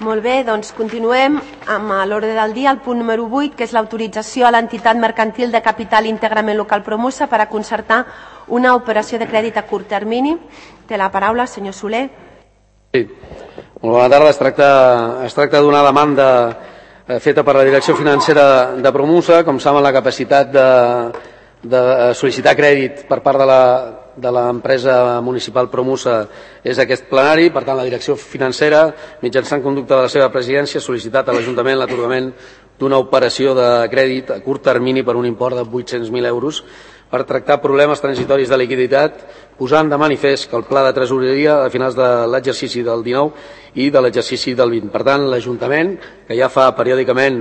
Molt bé, doncs continuem amb l'ordre del dia, el punt número 8, que és l'autorització a l'entitat mercantil de capital íntegrament local Promusa per a concertar una operació de crèdit a curt termini. Té la paraula, senyor Soler. Sí. Molt bona tarda. Es tracta d'una demanda feta per la direcció financera de Promusa. Com saben, la capacitat de sol·licitar crèdit per part de l'empresa municipal Promusa és aquest plenari. Per tant, la direcció financera, mitjançant conducta de la seva presidència, ha sol·licitat a l'Ajuntament l'atorgament d'una operació de crèdit a curt termini per un import de 800.000 euros per tractar problemes transitoris de liquiditat, posant de manifest que el pla de tresoreria a finals de l'exercici del 19 i de l'exercici del 20. Per tant, l'Ajuntament, que ja fa periòdicament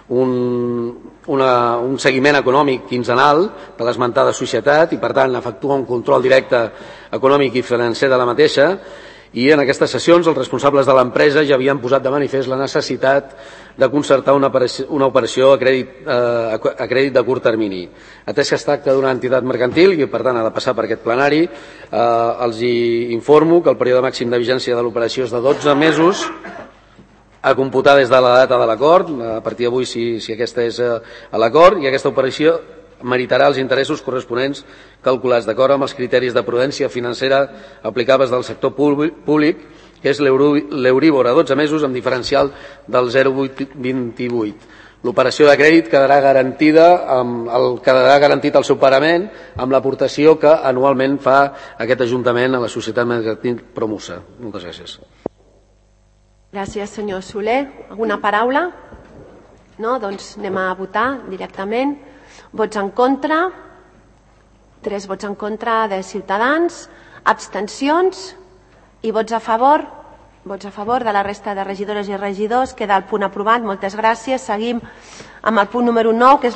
un seguiment econòmic quinzenal de l'esmentada societat i, per tant, efectua un control directe econòmic i financer de la mateixa, i en aquestes sessions els responsables de l'empresa ja havien posat de manifest la necessitat de concertar una operació a crèdit de curt termini. Atès que es tracta d'una entitat mercantil i, per tant, ha de passar per aquest plenari, els informo que el període màxim de vigència de l'operació és de 12 mesos a computar des de la data de l'acord, a partir d'avui si aquesta és l'acord, i aquesta operació meritarà els interessos corresponents calculats d'acord amb els criteris de prudència financera aplicables del sector públic, que és l'Euríbor a 12 mesos amb diferencial del 0,28. L'operació de crèdit quedarà garantit el seu pagament amb l'aportació que anualment fa aquest Ajuntament a la societat mercantil Promusa. Moltes gràcies. Gràcies, senyor Soler. Alguna paraula? No? Doncs anem a votar directament. Vots en contra? 3 vots en contra de Ciutadans. Abstencions? I vots a favor? Vots a favor de la resta de regidores i regidors. Queda el punt aprovat. Moltes gràcies. Seguim amb el punt número 9, que és